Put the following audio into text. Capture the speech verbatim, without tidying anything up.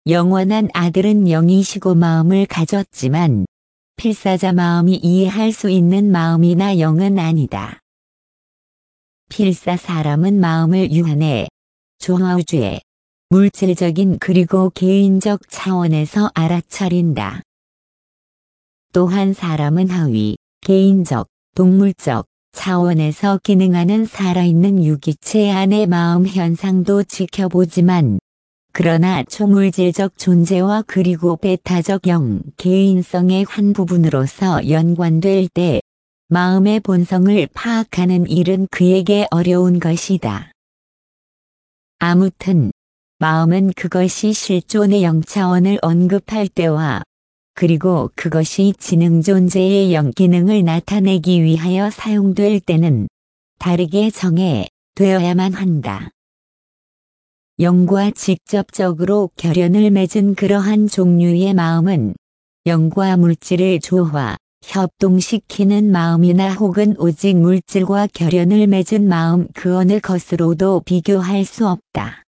영원한 아들은 영이시고 마음을 가졌지만 필사자 마음이 이해할 수 있는 마음이나 영은 아니다. 필사 사람은 마음을 유한해 조화우주의 물질적인 그리고 개인적 차원에서 알아차린다. 또한 사람은 하위, 개인적, 동물적 차원에서 기능하는 살아있는 유기체 안의 마음 현상도 지켜보지만 그러나 초물질적 존재와 그리고 배타적 영, 개인성의 한 부분으로서 연관될 때 마음의 본성을 파악하는 일은 그에게 어려운 것이다. 아무튼 마음은 그것이 실존의 영차원을 언급할 때와 그리고 그것이 지능 존재의 영기능을 나타내기 위하여 사용될 때는 다르게 정해 되어야만 한다. 영과 직접적으로 결연을 맺은 그러한 종류의 마음은 영과 물질을 조화, 협동시키는 마음이나 혹은 오직 물질과 결연을 맺은 마음 그 어느 것으로도 비교할 수 없다.